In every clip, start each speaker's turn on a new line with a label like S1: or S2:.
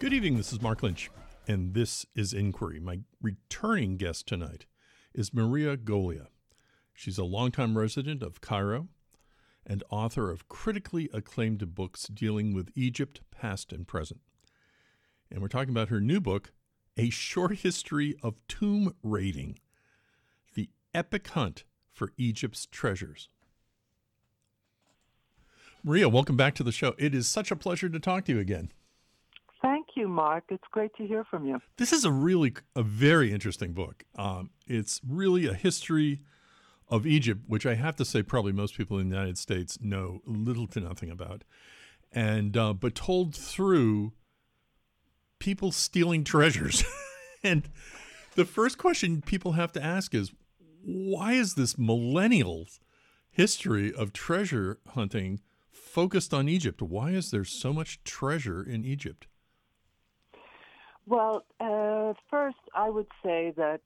S1: Good evening, this is Mark Lynch, and this is Inquiry. My returning guest tonight is Maria Golia. She's a longtime resident of Cairo and author of critically acclaimed books dealing with Egypt, past and present. And we're talking about her new book, A Short History of Tomb Raiding, the epic hunt for Egypt's treasures. Maria, welcome back to the show. It is such a pleasure to talk to you again.
S2: Thank you, Mark. It's great to hear from you.
S1: This is a very interesting book. It's really a history of Egypt, which I have to say probably most people in the United States know little to nothing about, and but told through people stealing treasures. And the first question people have to ask is, why is this millennial history of treasure hunting focused on Egypt? Why is there so much treasure in Egypt?
S2: Well, first, I would say that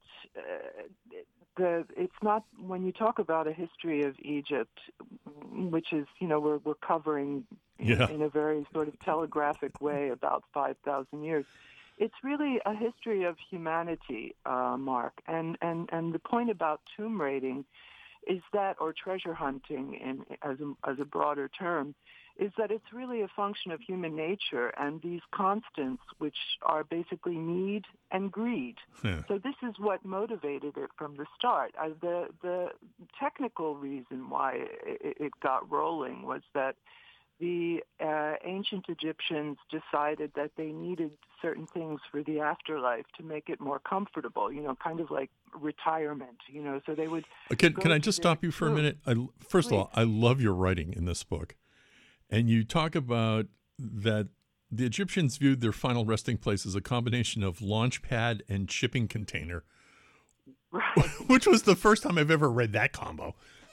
S2: it's not, when you talk about a history of Egypt, which is, we're covering in a very sort of telegraphic way about 5,000 years. It's really a history of humanity, Mark. And the point about tomb raiding is that, or treasure hunting as a broader term, is that it's really a function of human nature and these constants, which are basically need and greed.
S1: Yeah.
S2: So this is what motivated it from the start. The technical reason why it got rolling was that the ancient Egyptians decided that they needed certain things for the afterlife to make it more comfortable, kind of like retirement, so they would...
S1: Can I just stop you for a minute? First of all, I love your writing in this book. And you talk about that the Egyptians viewed their final resting place as a combination of launch pad and shipping container,
S2: right.
S1: Which was the first time I've ever read that combo.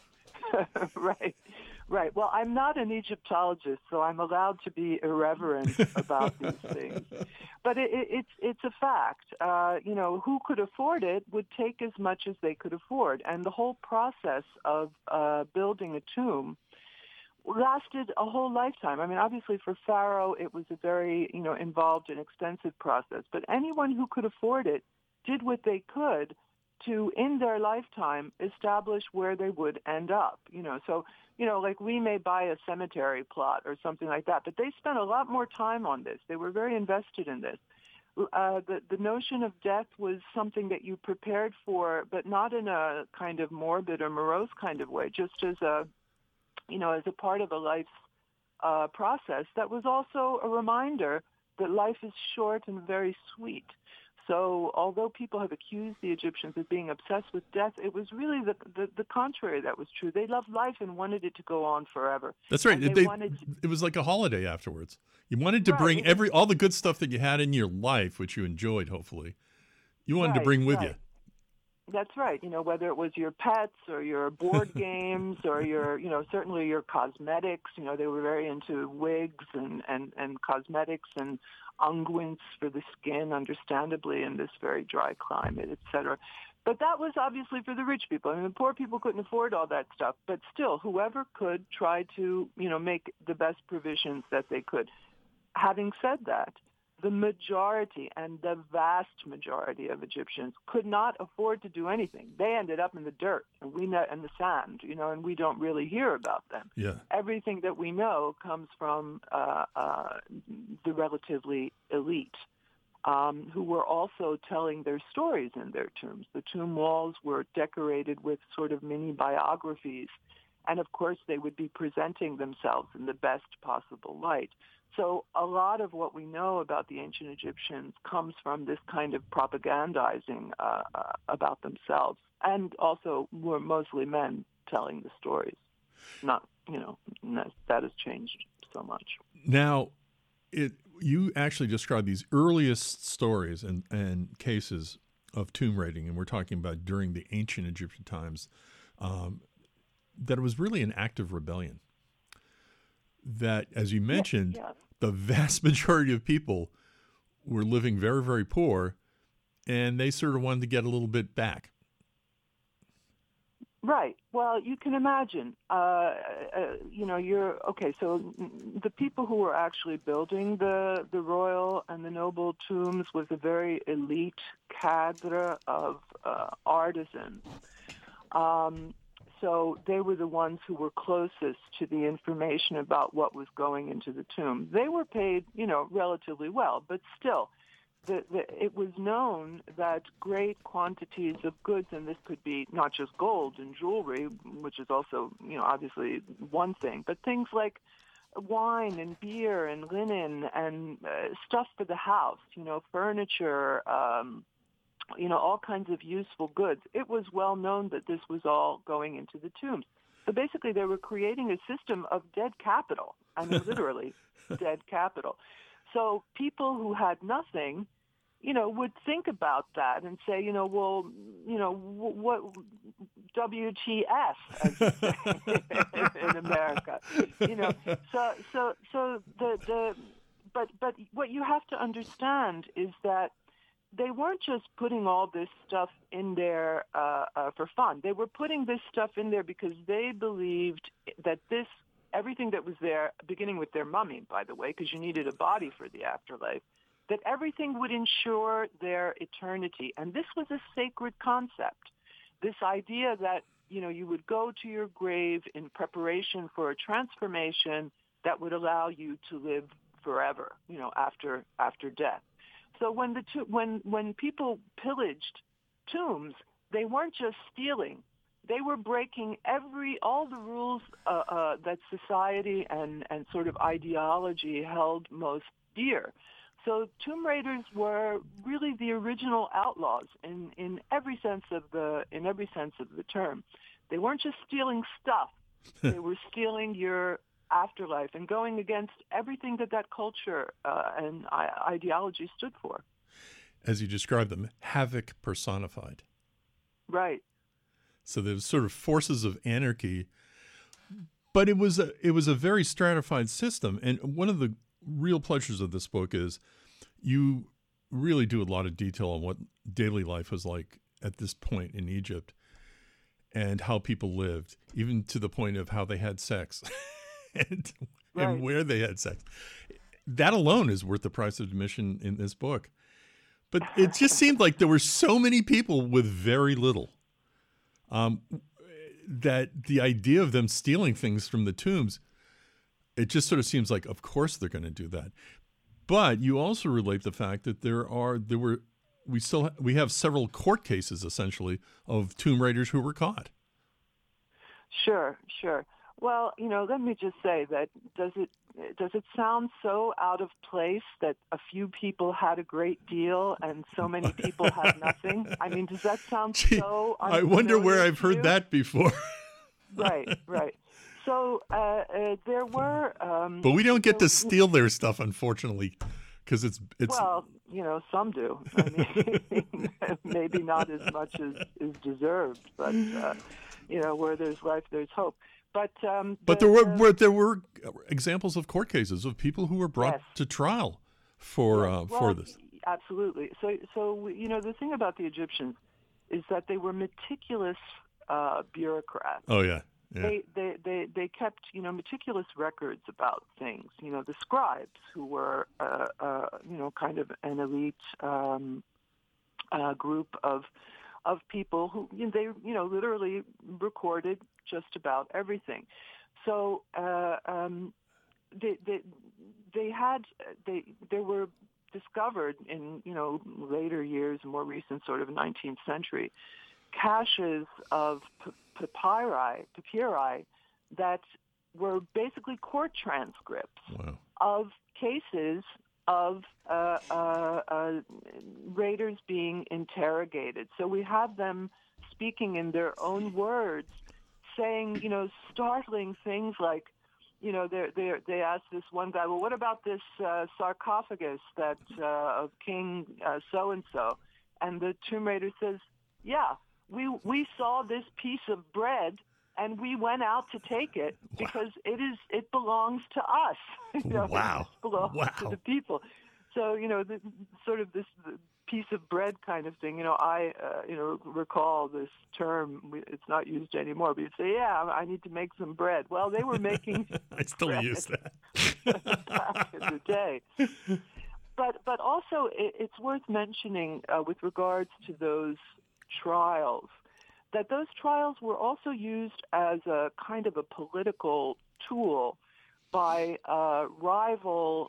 S2: Right. Well, I'm not an Egyptologist, so I'm allowed to be irreverent about these things. But it's a fact. Who could afford it would take as much as they could afford. And the whole process of building a tomb lasted a whole lifetime. I mean, obviously for Pharaoh, it was a very, involved and expensive process. But anyone who could afford it did what they could to, in their lifetime, establish where they would end up. So, like we may buy a cemetery plot or something like that, but they spent a lot more time on this. They were very invested in this. The notion of death was something that you prepared for, but not in a kind of morbid or morose kind of way, just as a part of a life's process that was also a reminder that life is short and very sweet. So although people have accused the Egyptians of being obsessed with death, it was really the contrary that was true. They loved life and wanted it to go on forever.
S1: That's right. It was like a holiday afterwards. You wanted to bring all the good stuff that you had in your life, which you enjoyed, hopefully. You wanted to bring with you.
S2: That's right. Whether it was your pets or your board games or your, certainly your cosmetics, they were very into wigs and cosmetics and unguents for the skin, understandably, in this very dry climate, et cetera. But that was obviously for the rich people. I mean, the poor people couldn't afford all that stuff. But still, whoever could tried to, make the best provisions that they could. Having said that, the majority and the vast majority of Egyptians could not afford to do anything. They ended up in the dirt and the sand, and we don't really hear about them.
S1: Yeah.
S2: Everything that we know comes from the relatively elite, who were also telling their stories in their tombs. The tomb walls were decorated with sort of mini biographies, and of course they would be presenting themselves in the best possible light. So a lot of what we know about the ancient Egyptians comes from this kind of propagandizing about themselves, and also were mostly men telling the stories. Not, that has changed so much.
S1: Now, you actually describe these earliest stories and cases of tomb raiding, and we're talking about during the ancient Egyptian times, that it was really an act of rebellion. That, as you mentioned, the vast majority of people were living very, very poor, and they sort of wanted to get a little bit back.
S2: Right. Well, you can imagine. You're okay. So the people who were actually building the royal and the noble tombs was a very elite cadre of artisans. Um, so they were the ones who were closest to the information about what was going into the tomb. They were paid, relatively well, but still, it was known that great quantities of goods, and this could be not just gold and jewelry, which is also, obviously one thing, but things like wine and beer and linen and stuff for the house, furniture, all kinds of useful goods. It was well known that this was all going into the tombs. So basically, they were creating a system of dead capital. I mean, literally, dead capital. So people who had nothing, would think about that and say, what WTF, as you say in America, but what you have to understand is that they weren't just putting all this stuff in there for fun. They were putting this stuff in there because they believed that everything that was there, beginning with their mummy, by the way, because you needed a body for the afterlife, that everything would ensure their eternity. And this was a sacred concept, this idea that, you would go to your grave in preparation for a transformation that would allow you to live forever, after death. So when people pillaged tombs, they weren't just stealing; they were breaking all the rules that society and sort of ideology held most dear. So tomb raiders were really the original outlaws in every sense of the term. They weren't just stealing stuff; they were stealing your afterlife and going against everything that culture and ideology stood for.
S1: As you described them, havoc personified.
S2: Right.
S1: So there was sort of forces of anarchy, but it was a very stratified system. And one of the real pleasures of this book is you really do a lot of detail on what daily life was like at this point in Egypt and how people lived, even to the point of how they had sex. and where they had sex. That alone is worth the price of admission in this book. But it just seemed like there were so many people with very little that the idea of them stealing things from the tombs, it just sort of seems like, of course they're going to do that. But you also relate the fact that we have several court cases essentially of tomb raiders who were caught.
S2: Sure. Well, let me just say that does it sound so out of place that a few people had a great deal and so many people had nothing? I mean, does that sound so unfamiliar?
S1: I wonder where I've heard that before.
S2: Right. So there were...
S1: but we don't get to steal their stuff, unfortunately, because it's...
S2: Well, some do. I mean, maybe not as much as is deserved, but, where there's life, there's hope. But
S1: there were examples of court cases of people who were brought to trial for this.
S2: Absolutely. So the thing about the Egyptians is that they were meticulous bureaucrats.
S1: Oh yeah.
S2: They kept meticulous records about things. The scribes, who were kind of an elite group of people who they literally recorded just about everything. So they were discovered in later years, more recent sort of 19th century, caches of papyri that were basically court transcripts of cases of raiders being interrogated. So we have them speaking in their own words, saying, startling things like, they asked this one guy, well, what about this sarcophagus that of King so-and-so? And the tomb raider says, yeah, we saw this piece of bread and we went out to take it because it belongs to us.
S1: Wow.
S2: It belongs to the people. So, piece of bread kind of thing. I recall this term. It's not used anymore, but you'd say, yeah, I need to make some bread. Well, they were making
S1: I still
S2: bread
S1: use that.
S2: back in the day. But also it's worth mentioning with regards to those trials that those trials were also used as a kind of a political tool by rival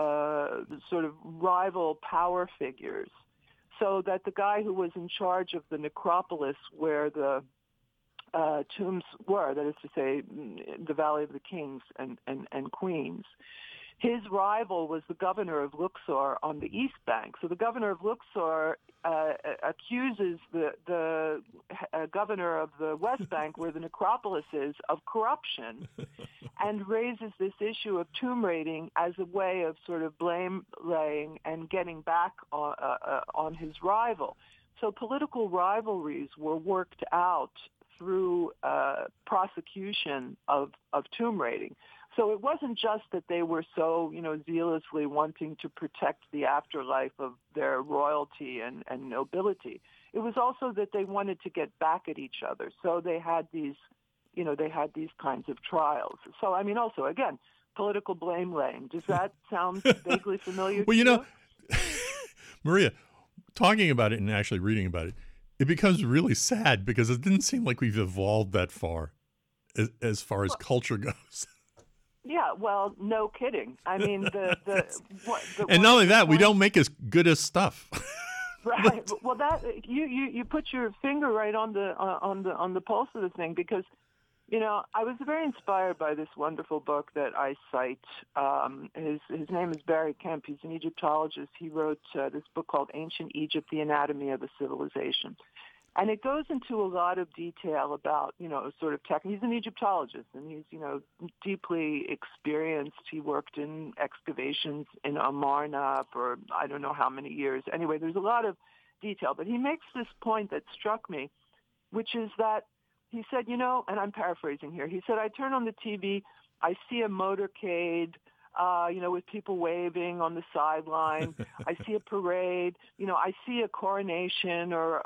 S2: power figures, so that the guy who was in charge of the necropolis where the tombs were, that is to say, the Valley of the Kings and Queens, his rival was the governor of Luxor on the East Bank. So the governor of Luxor accuses the governor of the West Bank, where the necropolis is, of corruption, and raises this issue of tomb raiding as a way of sort of blame laying and getting back on his rival. So political rivalries were worked out through prosecution of tomb raiding. So it wasn't just that they were so, zealously wanting to protect the afterlife of their royalty and nobility. It was also that they wanted to get back at each other. So they had these kinds of trials. So, also, again, political blame laying. Does that sound vaguely familiar to you?
S1: Maria, talking about it and actually reading about it, it becomes really sad because it didn't seem like we've evolved that far as culture goes.
S2: Yeah, well, no kidding. And
S1: not only that, we don't make as good as stuff.
S2: Right. Well, that you put your finger right on the pulse of the thing, because I was very inspired by this wonderful book that I cite. His name is Barry Kemp. He's an Egyptologist. He wrote this book called Ancient Egypt: The Anatomy of a Civilization. And it goes into a lot of detail about, sort of tech. He's an Egyptologist, and he's, deeply experienced. He worked in excavations in Amarna for I don't know how many years. Anyway, there's a lot of detail. But he makes this point that struck me, which is that he said, and I'm paraphrasing here, he said, I turn on the TV, I see a motorcade, with people waving on the sideline. I see a parade. I see a coronation, or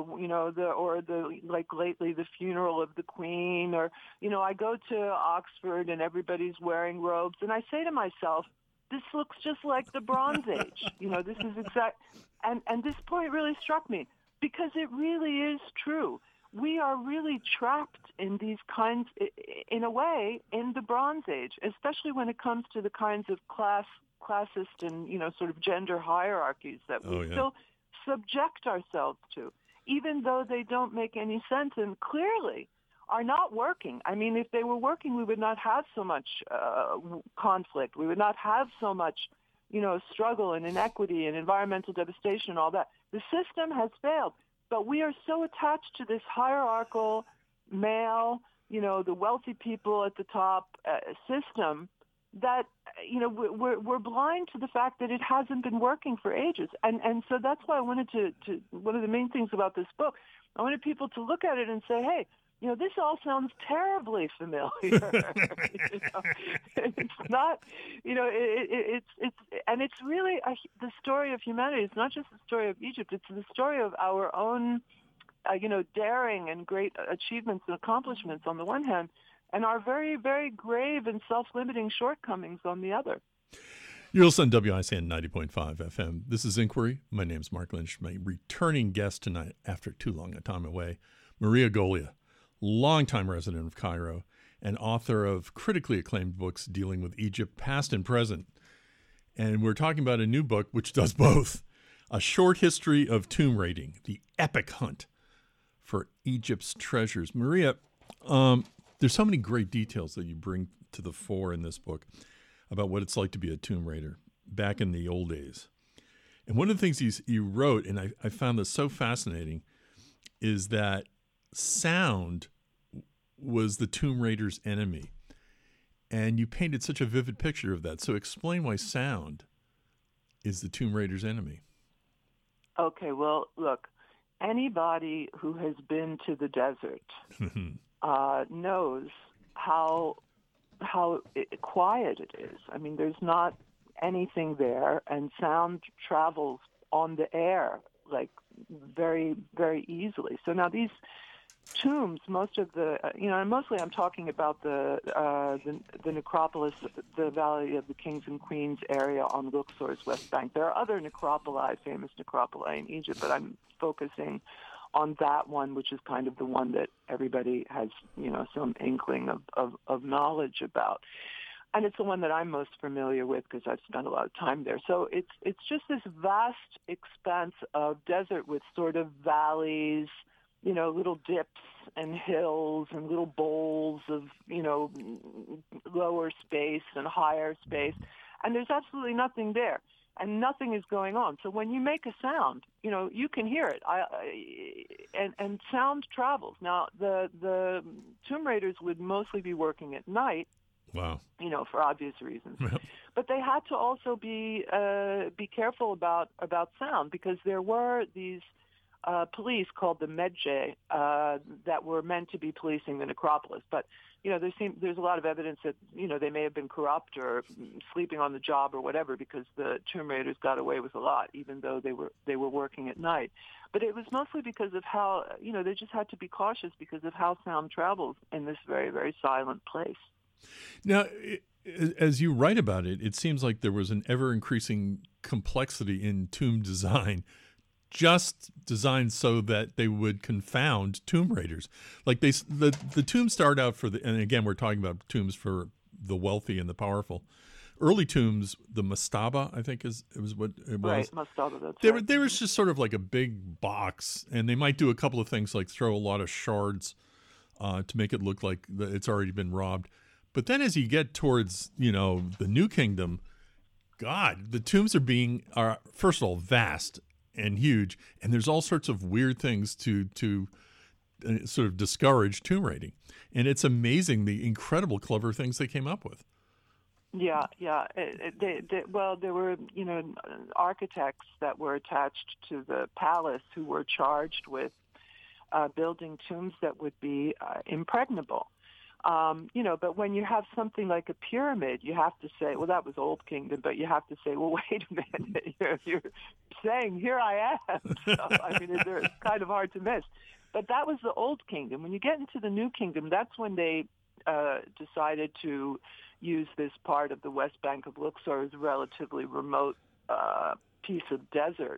S2: lately the funeral of the Queen, or I go to Oxford and everybody's wearing robes, and I say to myself, this looks just like the Bronze Age. This is exact. And this point really struck me, because it really is true. We are really trapped in these kinds, in a way, in the Bronze Age, especially when it comes to the kinds of classist and, sort of gender hierarchies that we still subject ourselves to, even though they don't make any sense and clearly are not working. If they were working, we would not have so much conflict. We would not have so much, struggle and inequity and environmental devastation and all that. The system has failed. But we are so attached to this hierarchical, male, the wealthy people at the top system that, we're blind to the fact that it hasn't been working for ages. And so that's why I wanted to one of the main things about this book, I wanted people to look at it and say, hey, this all sounds terribly familiar. It's not, it's really the story of humanity. It's not just the story of Egypt. It's the story of our own, daring and great achievements and accomplishments on the one hand, and our very, very grave and self-limiting shortcomings on the other.
S1: You're listening to WICN 90.5 FM. This is Inquiry. My name's Mark Lynch. My returning guest tonight, after too long a time away, Maria Golia, longtime resident of Cairo and author of critically acclaimed books dealing with Egypt, past and present. And we're talking about a new book which does both. A Short History of Tomb Raiding, the epic hunt for Egypt's treasures. Maria, there's so many great details that you bring to the fore in this book about what it's like to be a tomb raider back in the old days. And one of the things you wrote, and I found this so fascinating, is that sound was the tomb raider's enemy. And you painted such a vivid picture of that. So explain why sound is the tomb raider's enemy.
S2: Okay, well, look, anybody who has been to the desert knows how quiet it is. There's not anything there, and sound travels on the air, like very, very easily. So now these tombs, most of the, and mostly I'm talking about the necropolis, the Valley of the Kings and Queens area on Luxor's west bank. There are other necropoli, famous necropoli in Egypt, but I'm focusing on that one, which is kind of the one that everybody has, some inkling of knowledge about. And it's the one that I'm most familiar with because I've spent a lot of time there. So it's just this vast expanse of desert with sort of valleys, little dips and hills and little bowls of, lower space and higher space. And there's absolutely nothing there. And nothing is going on. So when you make a sound, you can hear it. And sound travels. Now, the tomb raiders would mostly be working at night.
S1: Wow.
S2: For obvious reasons. But they had to also be careful about sound because there were these police called the Medjay that were meant to be policing the necropolis. But there's a lot of evidence that they may have been corrupt or sleeping on the job or whatever because the tomb raiders got away with a lot, even though they were working at night. But it was mostly because of how they just had to be cautious because of how sound travels in this very, very silent place.
S1: Now, as you write about it, it seems like there was an ever-increasing complexity in tomb design, just designed so that they would confound tomb raiders. Like the tombs start out and again, we're talking about tombs for the wealthy and the powerful. Early tombs, the mastaba, I think it was what it was.
S2: Right, mastaba, that's
S1: right. They were just sort of like a big box, and they might do a couple of things like throw a lot of shards to make it look like it's already been robbed. But then as you get towards, the New Kingdom, God, the tombs are first of all, vast and huge. And there's all sorts of weird things to sort of discourage tomb raiding. And it's amazing the incredible clever things they came up with.
S2: Yeah. There were, architects that were attached to the palace who were charged with building tombs that would be impregnable. But when you have something like a pyramid, you have to say, well, that was Old Kingdom, but you have to say, well, wait a minute, you're saying, here I am. So, it's kind of hard to miss. But that was the Old Kingdom. When you get into the New Kingdom, that's when they decided to use this part of the west bank of Luxor as a relatively remote piece of desert.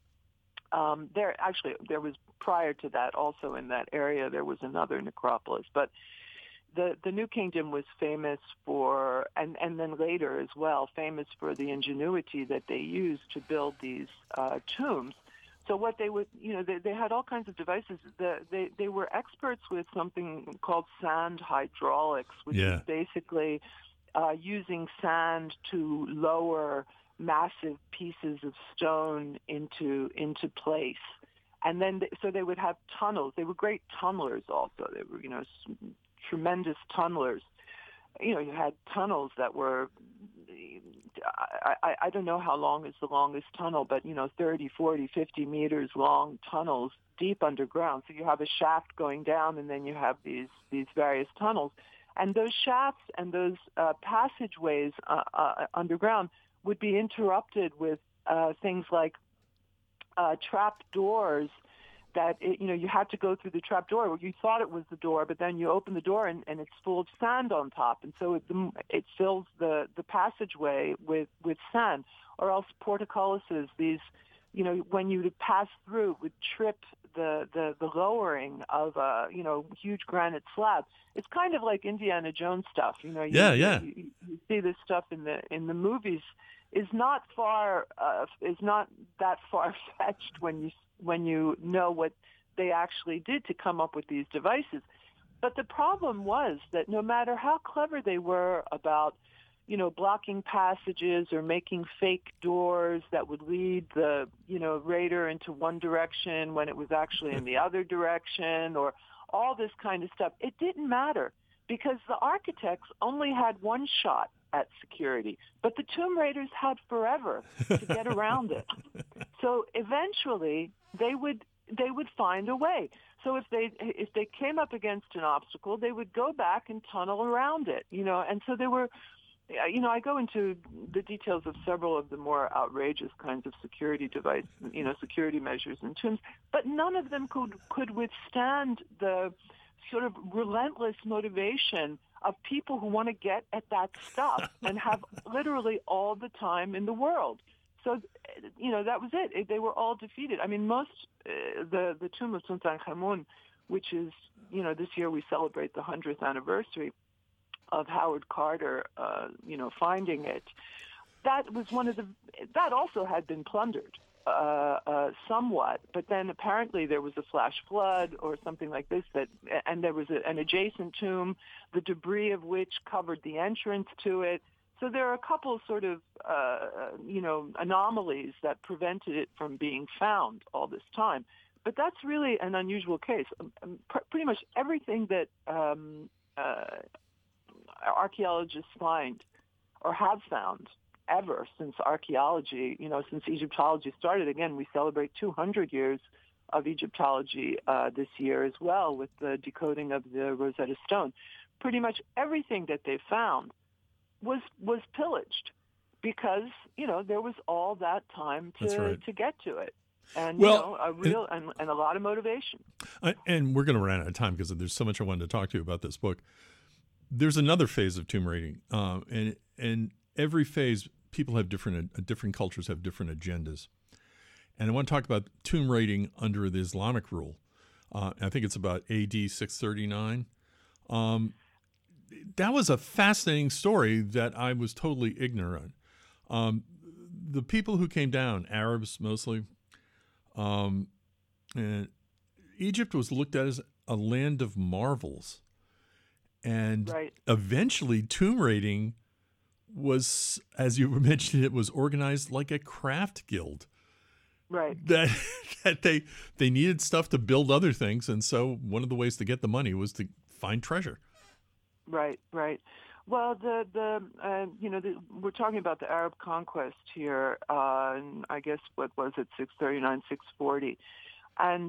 S2: There was prior to that, also in that area, there was another necropolis, but the New Kingdom was famous for, and then later as well, famous for the ingenuity that they used to build these tombs. So what they would, they had all kinds of devices. They were experts with something called sand hydraulics, which is basically using sand to lower massive pieces of stone into place. And then, so they would have tunnels. They were great tunnelers also. They were, tremendous tunnelers. You had tunnels that were, I don't know how long is the longest tunnel, but, 30, 40, 50 meters long tunnels deep underground. So you have a shaft going down, and then you have these various tunnels. And those shafts and those passageways underground would be interrupted with things like trap doors that, you had to go through the trap door. You thought it was the door, but then you open the door and it's full of sand on top. And so it fills the passageway with sand. Or else portcullises, these, when you pass through, would trip the lowering of a, huge granite slab. It's kind of like Indiana Jones stuff. You see this stuff in the movies. Is not that far-fetched when you know what they actually did to come up with these devices. But the problem was that no matter how clever they were about, blocking passages or making fake doors that would lead the, raider into one direction when it was actually in the other direction, or all this kind of stuff, it didn't matter because the architects only had one shot at security, but the tomb raiders had forever to get around it. So eventually they would find a way. So if they came up against an obstacle, they would go back and tunnel around it, and so there were I go into the details of several of the more outrageous kinds of security measures in tombs, but none of them could withstand the sort of relentless motivation of people who want to get at that stuff and have literally all the time in the world. So, that was it. They were all defeated. I mean, the tomb of Tutankhamun, which is, this year we celebrate the 100th anniversary of Howard Carter, finding it. That was that also had been plundered somewhat, but then apparently there was a flash flood or something like this and there was an adjacent tomb, the debris of which covered the entrance to it. So there are a couple sort of, anomalies that prevented it from being found all this time. But that's really an unusual case. Pretty much everything that archaeologists find or have found ever since archaeology, since Egyptology started. Again, we celebrate 200 years of Egyptology this year as well with the decoding of the Rosetta Stone. Pretty much everything that they found was pillaged because, there was all that time to get to it. And, and a lot of motivation.
S1: And we're going to run out of time because there's so much I wanted to talk to you about this book. There's another phase of tomb raiding, and every phase, people have different cultures have different agendas. And I want to talk about tomb raiding under the Islamic rule. I think it's about AD 639. That was a fascinating story that I was totally ignorant. The people who came down, Arabs mostly, and Egypt was looked at as a land of marvels. And eventually tomb raiding was, as you mentioned, it was organized like a craft guild.
S2: Right.
S1: That they needed stuff to build other things. And so one of the ways to get the money was to find treasure.
S2: Right. Well, we're talking about the Arab conquest here, and I guess what was it, 639, 640, and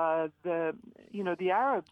S2: the Arabs,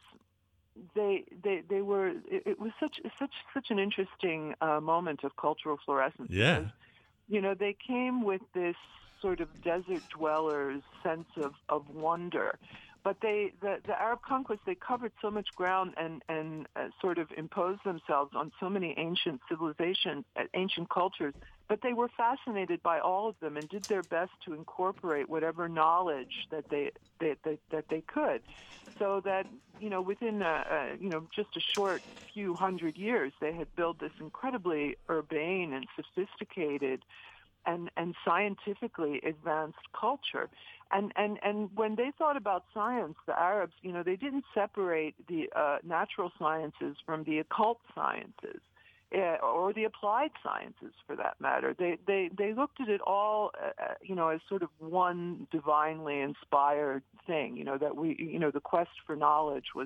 S2: they were. It was such an interesting moment of cultural fluorescence.
S1: Yeah.
S2: Because, they came with this sort of desert dwellers sense of wonder. But the Arab conquest, they covered so much ground and sort of imposed themselves on so many ancient civilizations, ancient cultures. But they were fascinated by all of them and did their best to incorporate whatever knowledge that they could, so that within just a short few hundred years, they had built this incredibly urbane and sophisticated and scientifically advanced culture. And when they thought about science, the Arabs, they didn't separate the natural sciences from the occult sciences or the applied sciences, for that matter. They looked at it all, as sort of one divinely inspired thing. That the quest for knowledge was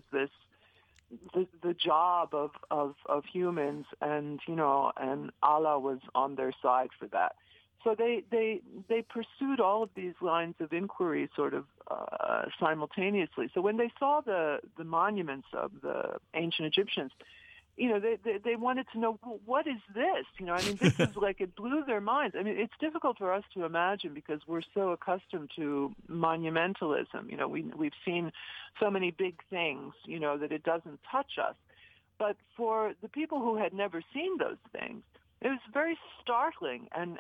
S2: the job of humans, and and Allah was on their side for that. So they pursued all of these lines of inquiry sort of simultaneously. So when they saw the monuments of the ancient Egyptians, they wanted to know, well, what is this? This is like, it blew their minds. It's difficult for us to imagine because we're so accustomed to monumentalism. We've seen so many big things, that it doesn't touch us. But for the people who had never seen those things, it was very startling and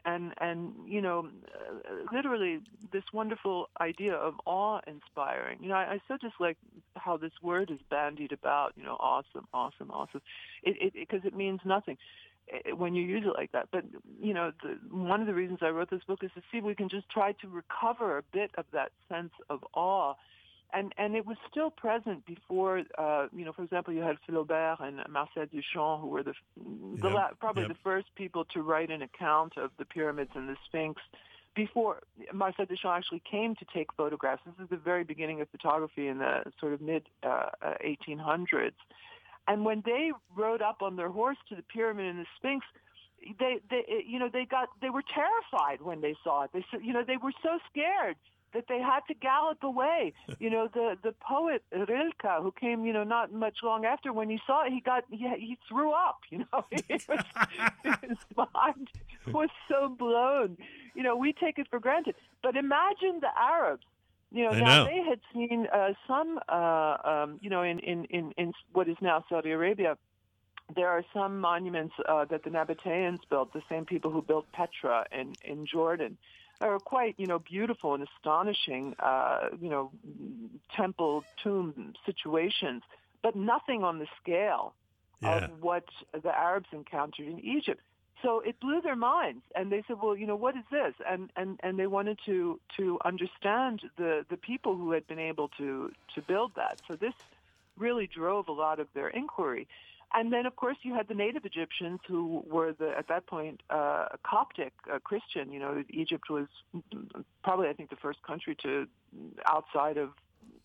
S2: literally this wonderful idea of awe-inspiring. I so just like how this word is bandied about, awesome, because it means nothing when you use it like that. But, one of the reasons I wrote this book is to see if we can just try to recover a bit of that sense of awe. And it was still present before, for example, you had Flaubert and Marcel Duchamp, who were the first people to write an account of the pyramids and the Sphinx. Before Marcel Duchamp actually came to take photographs, this is the very beginning of photography in the sort of mid-1800s. And when they rode up on their horse to the pyramid and the Sphinx, they were terrified when they saw it. They said, they were so scared that they had to gallop away. The poet Rilke, who came, not much long after, when he saw it, he threw up. His mind was so blown. We take it for granted. But imagine the Arabs. Now they had seen some, in what is now Saudi Arabia. There are some monuments that the Nabateans built, the same people who built Petra in Jordan. Are quite, beautiful and astonishing, temple, tomb situations, but nothing on the scale of what the Arabs encountered in Egypt. So it blew their minds, and they said, well, what is this? And they wanted to understand the people who had been able to build that. So this really drove a lot of their inquiry. And then, of course, you had the native Egyptians who were, at that point, Coptic Christian. Egypt was probably, I think, the first country outside of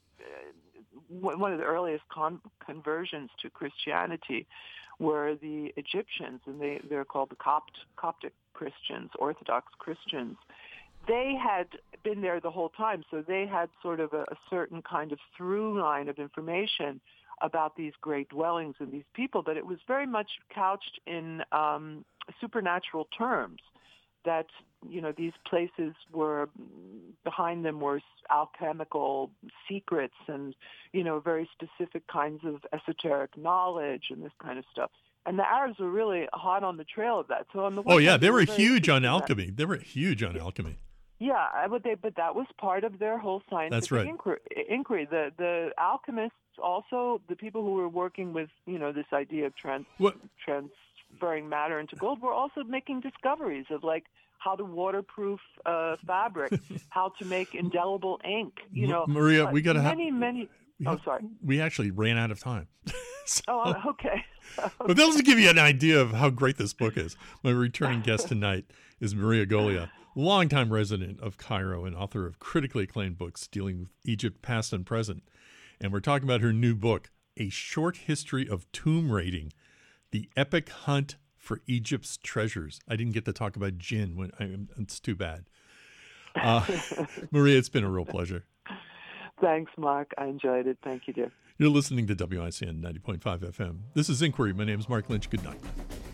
S2: one of the earliest conversions to Christianity were the Egyptians, and they're called the Coptic Christians, Orthodox Christians. They had been there the whole time, so they had sort of a certain kind of through line of information about these great dwellings and these people, but it was very much couched in supernatural terms, that, these places were, behind them were alchemical secrets and, very specific kinds of esoteric knowledge and this kind of stuff. And the Arabs were really hot on the trail of that. So on the one hand,
S1: they were huge on alchemy. They were huge on alchemy.
S2: Yeah, but that was part of their whole scientific inquiry. The alchemists, also the people who were working with, this idea of transferring matter into gold, were also making discoveries of how to waterproof fabric, how to make indelible ink.
S1: Maria, we got to have
S2: many. Sorry.
S1: We actually ran out of time.
S2: Okay.
S1: But that'll just give you an idea of how great this book is. My returning guest tonight is Maria Golia, longtime resident of Cairo and author of critically acclaimed books dealing with Egypt past and present. And we're talking about her new book, A Short History of Tomb Raiding, The Epic Hunt for Egypt's Treasures. I didn't get to talk about gin. It's too bad. Maria, it's been a real pleasure.
S2: Thanks, Mark. I enjoyed it. Thank you, dear.
S1: You're listening to WICN 90.5 FM. This is Inquiry. My name is Mark Lynch. Good night.